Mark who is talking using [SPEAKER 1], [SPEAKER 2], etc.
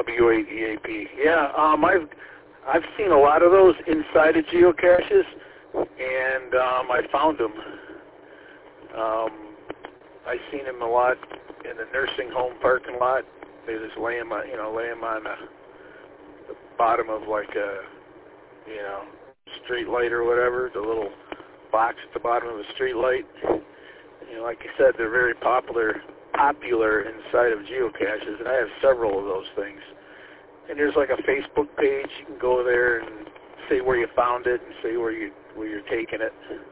[SPEAKER 1] W8EAP. Yeah, I've seen a lot of those inside of geocaches, and I found them. I've seen them a lot in the nursing home parking lot. They just lay them on, the bottom of like a, street light or whatever, the little box at the bottom of a street light. Like you said, they're very popular inside of geocaches, and I have several of those things. And there's like a Facebook page. You can go there and say where you found it and say where you're taking it.